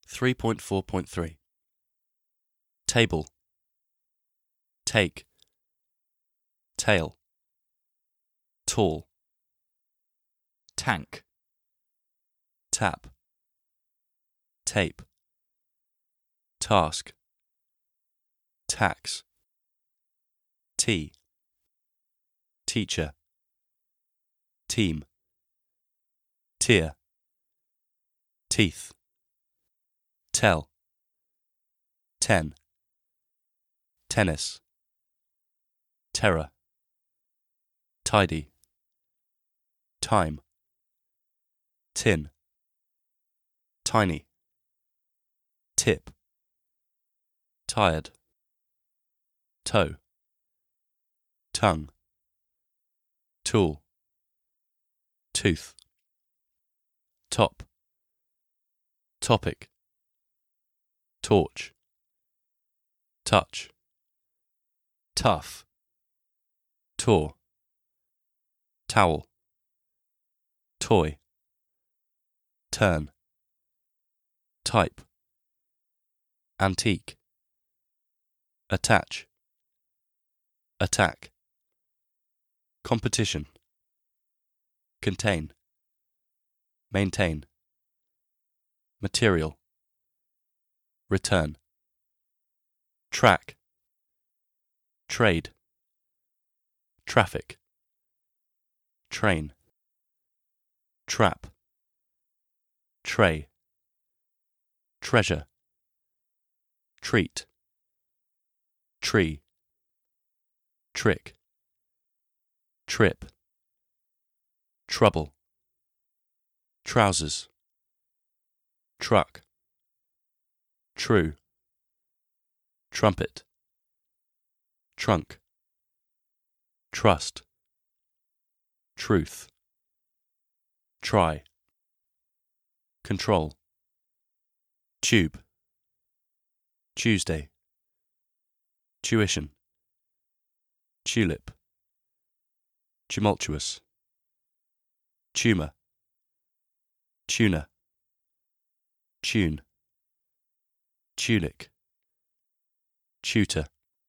3.4.3 Table, take, tail, tall, tank, tap, tape, task, tax, tea, teacher, team, tear, teeth, tell, 10, tennis, terror, tidy, time, tin, tiny, tip, tired, toe, tongue, tool, tooth, top, topic, torch, touch, tough, tour, towel, toy, turn, type, antique, attach, attack, competition, contain, maintain, material, return, track, trade, traffic, train, trap, tray, treasure, treat, tree, trick, trip, trouble, trousers, truck, true, trumpet, trunk, trust, truth, try, control, tube, Tuesday, tuition, tulip, tumultuous, tumour, tuna, tune, tunic, tutor,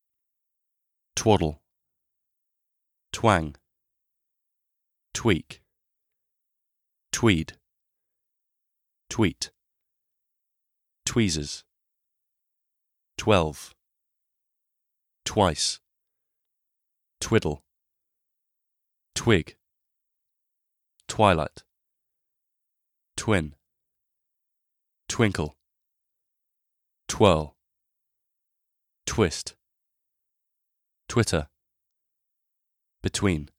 twaddle, twang, tweak, tweed, tweet, tweezers, 12, twice, twiddle, twig, twilight, twin, twinkle, twirl, twist, Twitter, between.